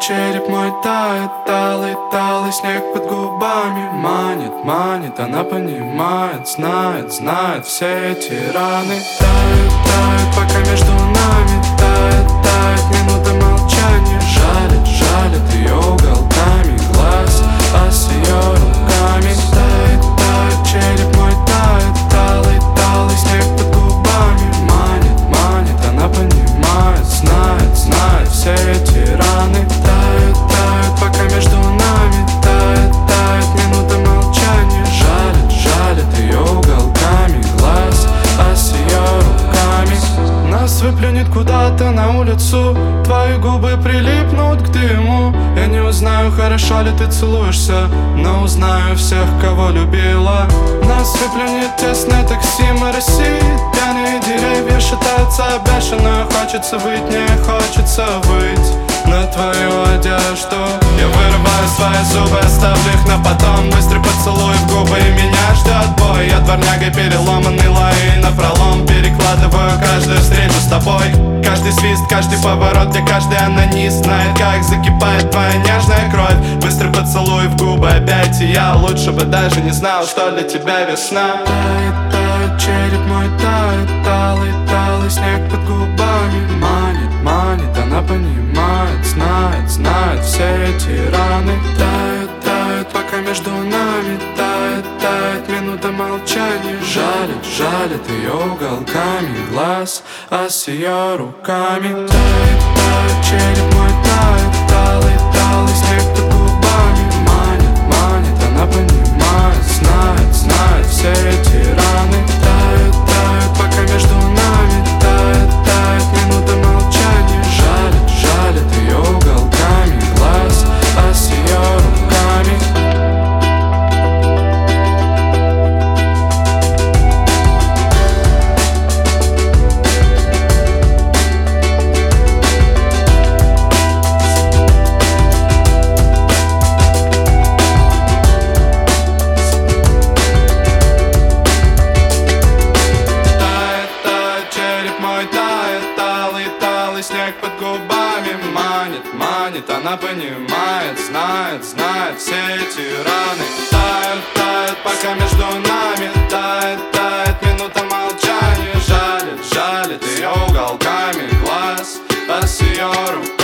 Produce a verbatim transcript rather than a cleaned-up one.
череп мой тает, талый, талый снег под губами. Манит, манит, она понимает, знает, знает все эти раны. Тают, тают, пока между нами тает, тает минута молчания. Жалит, жалит ее уголками глаз, а с ее руками. Тает, тает, череп мой тает, талый, талый снег под губами. Манит, манит, она понимает, знает, знает все эти раны. Тают, тают, пока между нами тает, тает минута молчания. Жалит, жалит ее уголками глаз, а с ее руками. Нас выплюнет куда-то на улицу, твои губы прилипнут к дыму. Я не узнаю, хорошо ли ты целуешься, но узнаю всех, кого любила. Нас выплюнет тесное такси, мы России. Пьяные деревья шатаются бешено. Хочется быть, не хочется быть на твою одежду. Я вырываю свои зубы, оставлю их на потом. Быстрый поцелуй в губы, и меня ждет бой. Я дворнягой переломанный лай, напролом перекладываю каждую встречу с тобой. Каждый свист, каждый поворот, где каждый анонист знает, как закипает твоя нежная кровь. Быстрый поцелуй в губы опять, и я лучше бы даже не знал, что для тебя весна. Тает, тает, череп мой тает, талый, талый снег под губами. Манит, манит, она понимает, знает, знает все эти раны. Тают, тают, пока между нами тает, тает минута молчания. Жалит, жалит ее уголками глаз, а с ее руками. Тает, тает, череп мой тает, талый, талый снег под губами. Манит, манит, она понимает, знает, знает все эти раны. Тают, тают, пока между нами тает, тает минута молчания. Жалит, жалит ее уголками глаз, а с ее руками. Снег под губами манит, манит, она понимает, знает, знает все эти раны. Тают, тают, пока между нами тает, тает минута молчания. Жалит, жалит ее уголками глаз, а с ее руками.